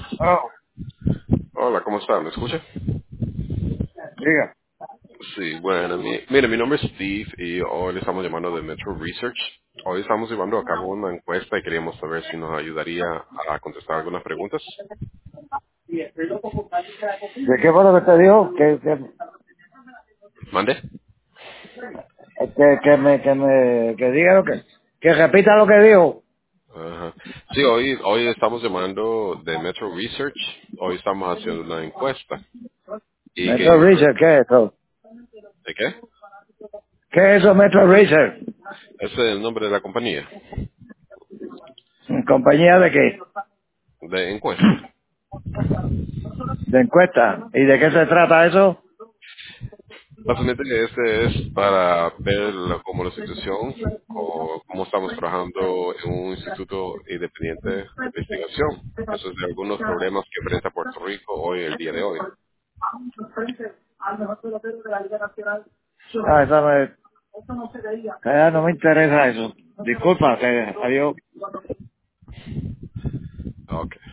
Oh, Hola, ¿cómo está? ¿Me escucha? diga. Sí, bueno, mire, mi nombre es Steve y hoy le estamos llamando de Metro Research. Hoy estamos llevando a cabo una encuesta y queríamos saber si nos ayudaría a contestar algunas preguntas. ¿De qué fue lo que te dijo? ¿Mande? Que diga lo que repita lo que dijo. Ajá. Sí, hoy estamos llamando de Metro Research. Hoy estamos haciendo una encuesta. Y Metro queríamos saber... Research, ¿qué es eso? ¿De qué? ¿Qué es eso, Metro Research? Ese es el nombre de la compañía, ¿Compañía de qué? de encuesta. De encuesta. ¿Y de qué se trata eso? Básicamente este es para ver cómo la situación o cómo estamos trabajando en un instituto independiente de investigación. Eso es de algunos problemas que enfrenta Puerto Rico hoy, el día de hoy. Eso no me interesa eso. Disculpa, que adiós. Ok.